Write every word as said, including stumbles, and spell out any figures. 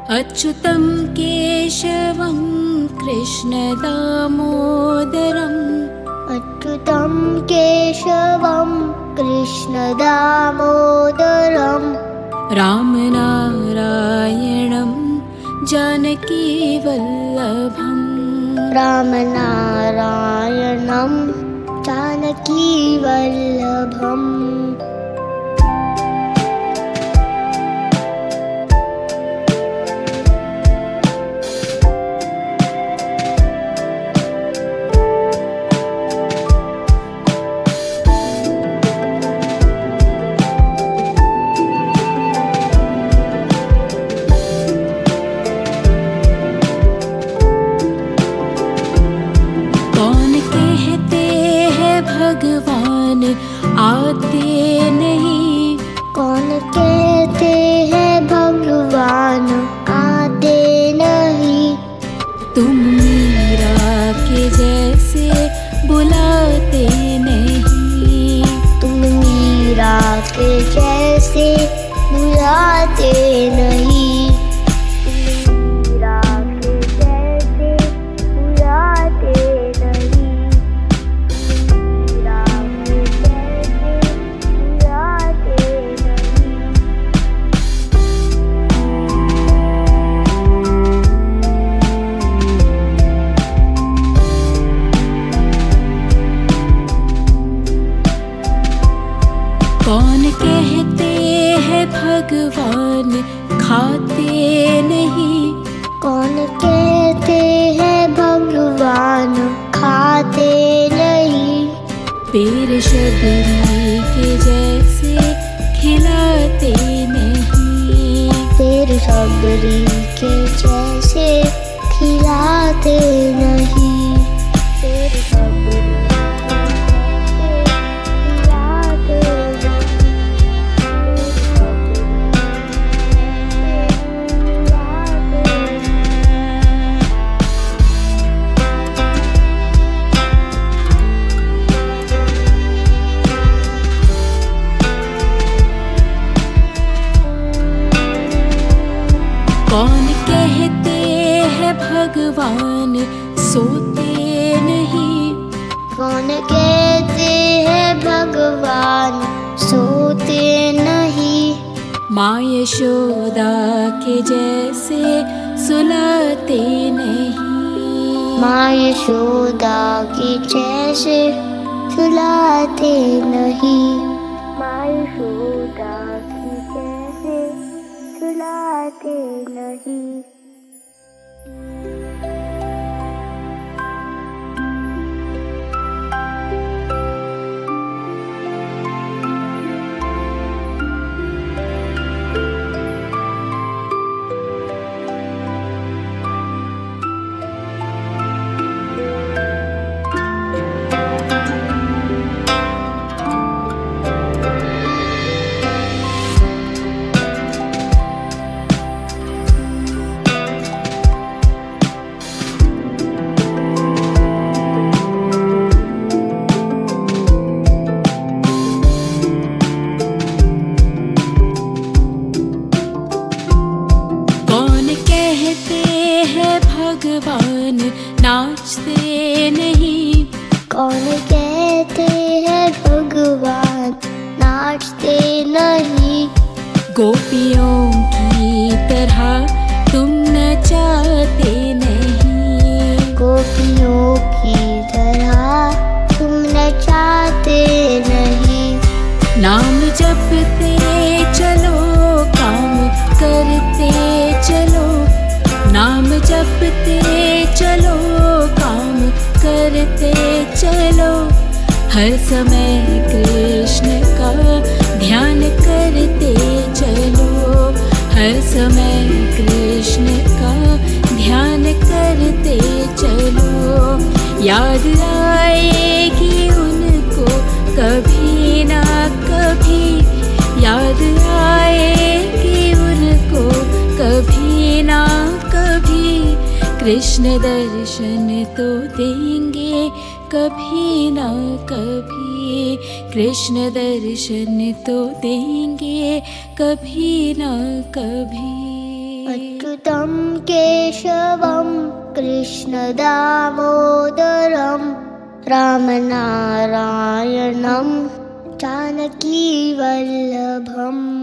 अच्युतं केशवं कृष्णदामोदरम् अच्युतं केशवं कृष्णदामोदरम् रामनारायणं जानकीवल्लभम् रामनारायणं जानकीवल्लभम् भगवान आते नहीं। कौन कहते हैं भगवान आते नहीं। तुम मीरा के जैसे बुलाते नहीं। तुम मीरा के जैसे बुलाते नहीं। कौन कहते हैं भगवान खाते नहीं। कौन कहते हैं भगवान खाते नहीं। पेड़ शबरी के जैसे खिलाते नहीं। पेड़ शबरी के जैसे खिलाते नहीं। पेड़ शबरी कौन कहते हैं भगवान सोते नहीं। कौन कहते हैं भगवान सोते नहीं। माँ यशोदा के जैसे सुलाते नहीं। माँ यशोदा के जैसे सुलाते नहीं। माँ यशोदा के जैसे सुलाते नहीं। भगवान नाचते नहीं। कौन कहते हैं भगवान नाचते नहीं। गोपियों की तरह तुम नचाते नहीं। गोपियों की तरह तुम नचाते नहीं। नाम जपते चलो काम करते चलो। नाम जपते चलो काम करते चलो। हर समय कृष्ण का ध्यान करते चलो। हर समय कृष्ण का ध्यान करते चलो। याद आएगी उनको कभी ना कभी। याद आएगी उनको कभी ना कभी। कृष्ण दर्शन तो देंगे कभी ना कभी। कृष्ण दर्शन तो देंगे कभी ना कभी। अच्युतं केशवं कृष्णदामोदरं रामनारायणं जानकीवल्लभम्